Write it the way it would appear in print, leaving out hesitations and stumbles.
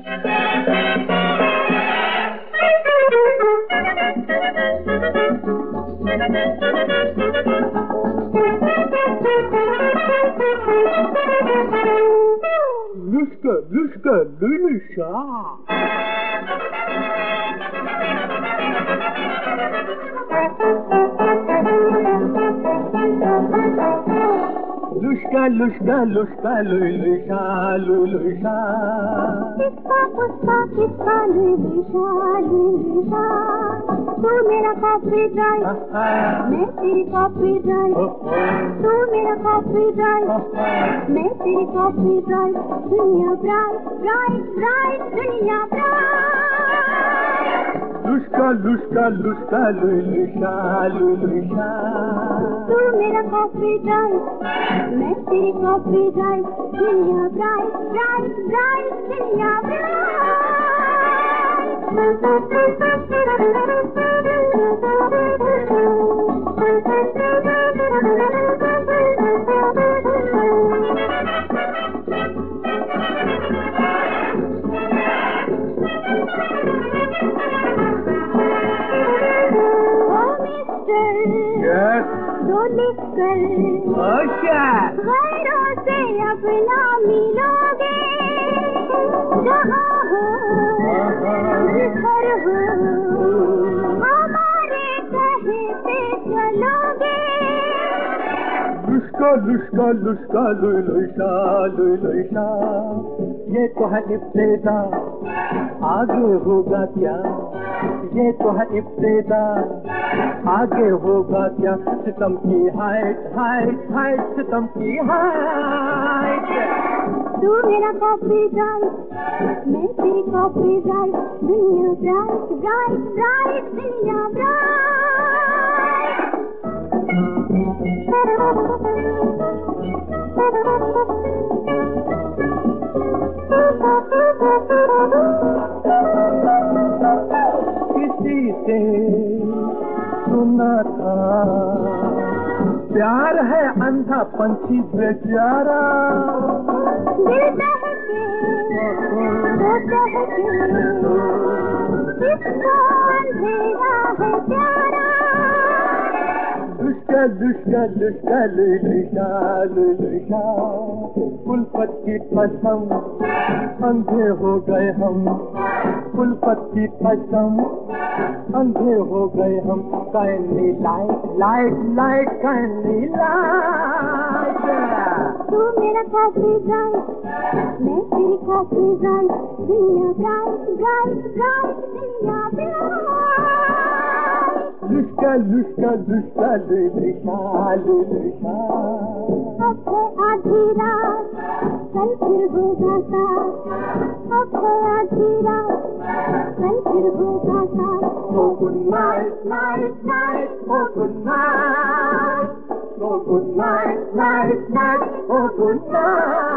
Luska, Lulisha. Luska, Lulisha, Lulisha. किसका Lulisha. तू मेरा कॉफी ड्राइव, मैं तेरी कॉफी ड्राइव. तू मेरा कॉफी ड्राइव, मैं तेरी कॉफी ड्राइव. दुनिया ब्राइट ब्राइट ब्राइट, दुनिया ब्राइट. Luska, Lulisha, Lulisha. तू मेरा कॉफी ड्राइव, मैं तेरी कॉफी ड्राइव. दुनिया ब्राइट ब्राइट ब्राइट, दुनिया गैरों से अपना मिलोगे, जहाँ हो जिधर हो, हमारे कहे पे चलोगे. Luska, Lulisha, Lulisha. ये तो है इब्तिदा, आगे होगा क्या? ये तो है इब्तिदा, आगे होगा क्या? सितम की हाइट, सितम की हाइट. तू मेरा कॉफी ड्राइव, मैं तेरी कॉफी ड्राइव. दुनिया ब्राइट ब्राइट ब्राइट, दुनिया ब्राइट. किसी से सुना था, प्यार है अंधा पंछी बेचारा. दिल दहके, वो दहके, किसको अंधेरा है प्यारा. Luska, Lulisha. उल्फत की कसम, अंधे हो गए हम. उल्फत की कसम, अंधे हो गए हम. Kindly light, kindly light. तू मेरा कॉफी ड्राइव, मैं तेरी कॉफी ड्राइव. दुनिया ब्राइट ब्राइट ब्राइट, दुनिया ब्राइट. Luska, Lulisha. अब है आधी रात, कल फिर होगा साथ. अब है आधी रात, कल फिर होगा साथ. Oh, good night, oh, good night. Oh, good night, oh, good night.